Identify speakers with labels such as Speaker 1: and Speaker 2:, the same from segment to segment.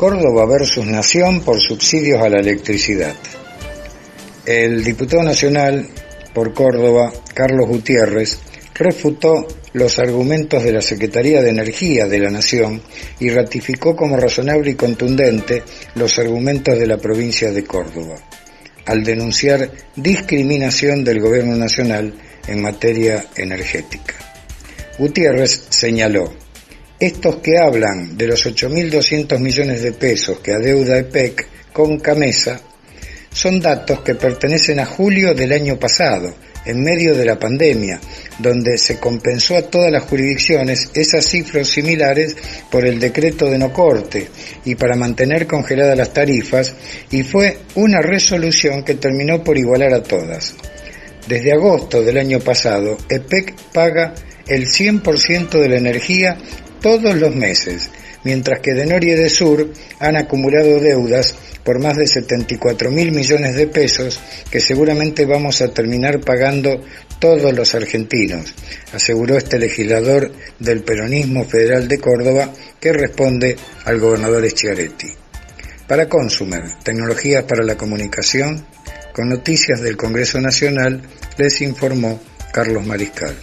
Speaker 1: Córdoba versus Nación por subsidios a la electricidad. El diputado nacional por Córdoba, Carlos Gutiérrez, refutó los argumentos de la Secretaría de Energía de la Nación y ratificó como razonable y contundente los argumentos de la provincia de Córdoba, al denunciar discriminación del gobierno nacional en materia energética. Gutiérrez señaló: estos que hablan de los 8.200 millones de pesos que adeuda EPEC con Camesa son datos que pertenecen a julio del año pasado, en medio de la pandemia, donde se compensó a todas las jurisdicciones esas cifras similares por el decreto de no corte y para mantener congeladas las tarifas, y fue una resolución que terminó por igualar a todas. Desde agosto del año pasado, EPEC paga el 100% de la energía todos los meses, mientras que Denor y Edesur han acumulado deudas por más de 74.000 millones de pesos que seguramente vamos a terminar pagando todos los argentinos, aseguró este legislador del peronismo federal de Córdoba, que responde al gobernador Schiaretti. Para Consumer, tecnologías para la comunicación, con noticias del Congreso Nacional, les informó Carlos Mariscal.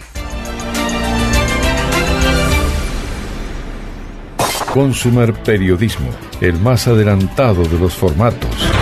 Speaker 2: Consumer Periodismo, el más adelantado de los formatos.